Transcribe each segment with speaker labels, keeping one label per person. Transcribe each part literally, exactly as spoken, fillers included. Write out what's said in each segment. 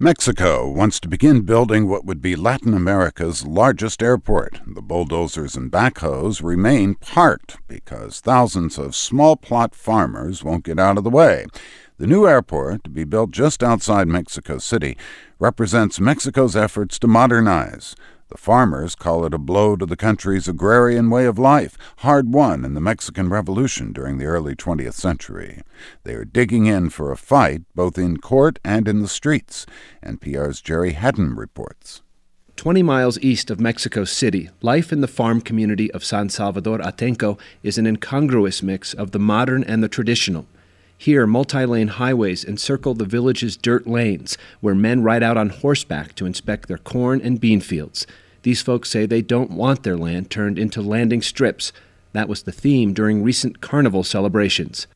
Speaker 1: Mexico wants to begin building what would be Latin America's largest airport. The bulldozers and backhoes remain parked because thousands of small plot farmers won't get out of the way. The new airport, to be built just outside Mexico City, represents Mexico's efforts to modernize. The farmers call it a blow to the country's agrarian way of life, hard-won in the Mexican Revolution during the early twentieth century. They are digging in for a fight both in court and in the streets. N P R's Jerry Haddon reports.
Speaker 2: Twenty miles east of Mexico City, life in the farm community of San Salvador Atenco is an incongruous mix of the modern and the traditional. Here, multi-lane highways encircle the village's dirt lanes, where men ride out on horseback to inspect their corn and bean fields. These folks say they don't want their land turned into landing strips. That was the theme during recent carnival celebrations.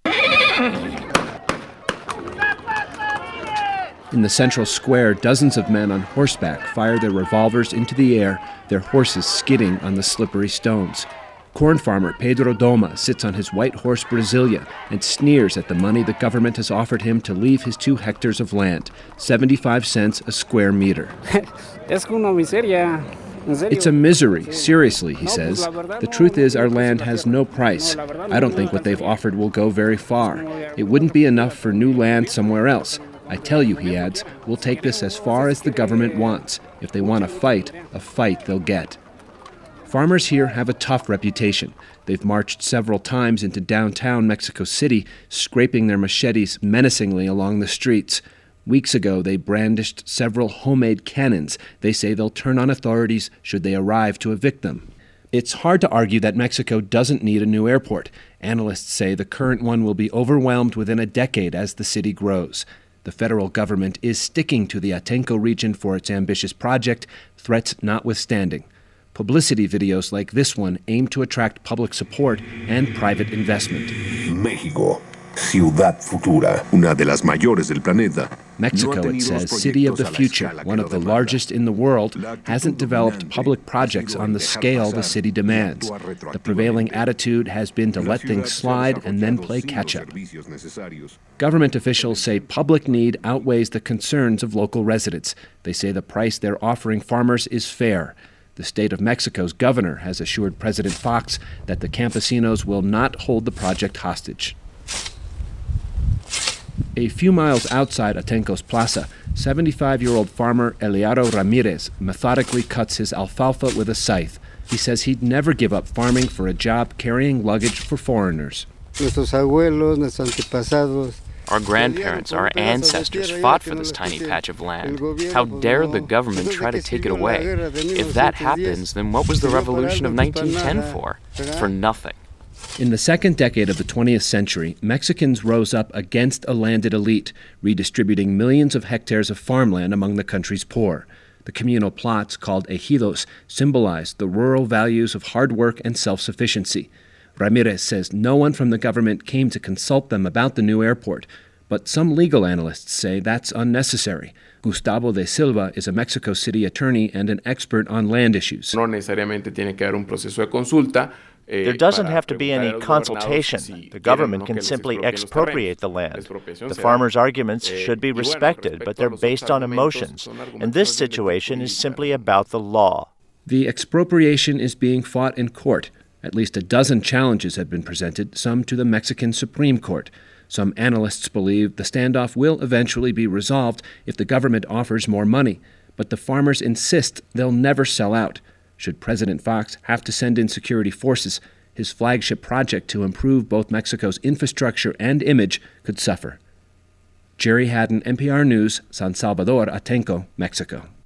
Speaker 2: In the central square, dozens of men on horseback fire their revolvers into the air, their horses skidding on the slippery stones. Corn farmer Pedro Doma sits on his white horse Brasilia and sneers at the money the government has offered him to leave his two hectares of land, seventy-five cents a square meter. It's a misery, seriously, he says. The truth is our land has no price. I don't think what they've offered will go very far. It wouldn't be enough for new land somewhere else. I tell you, he adds, we'll take this as far as the government wants. If they want a fight, a fight they'll get. Farmers here have a tough reputation. They've marched several times into downtown Mexico City, scraping their machetes menacingly along the streets. Weeks ago, they brandished several homemade cannons. They say they'll turn on authorities should they arrive to evict them. It's hard to argue that Mexico doesn't need a new airport. Analysts say the current one will be overwhelmed within a decade as the city grows. The federal government is sticking to the Atenco region for its ambitious project, threats notwithstanding. Publicity videos like this one aim to attract public support and private investment.
Speaker 3: México, ciudad futura, una de las mayores del planeta.
Speaker 2: Mexico, it says, city of the future, one of the largest in the world, hasn't developed public projects on the scale the city demands. The prevailing attitude has been to let things slide and then play catch-up. Government officials say public need outweighs the concerns of local residents. They say the price they're offering farmers is fair. The state of Mexico's governor has assured President Fox that the campesinos will not hold the project hostage. A few miles outside Atenco's plaza, seventy-five-year-old farmer Eliaro Ramirez methodically cuts his alfalfa with a scythe. He says he'd never give up farming for a job carrying luggage for foreigners.
Speaker 4: Our grandparents, our ancestors fought for this tiny patch of land. How dare the government try to take it away? If that happens, then what was the revolution of nineteen ten for? For nothing.
Speaker 2: In the second decade of the twentieth century, Mexicans rose up against a landed elite, redistributing millions of hectares of farmland among the country's poor. The communal plots, called ejidos, symbolized the rural values of hard work and self-sufficiency. Ramirez says no one from the government came to consult them about the new airport, but some legal analysts say that's unnecessary. Gustavo de Silva is a Mexico City attorney and an expert on land issues.
Speaker 5: There
Speaker 6: doesn't have to be any consultation. The government can simply expropriate the land. The farmers' arguments should be respected, but they're based on emotions, and this situation is simply about the law.
Speaker 2: The expropriation is being fought in court. At least a dozen challenges have been presented, some to the Mexican Supreme Court. Some analysts believe the standoff will eventually be resolved if the government offers more money, but the farmers insist they'll never sell out. Should President Fox have to send in security forces, his flagship project to improve both Mexico's infrastructure and image could suffer. Jerry Haddon, N P R News, San Salvador Atenco, Mexico.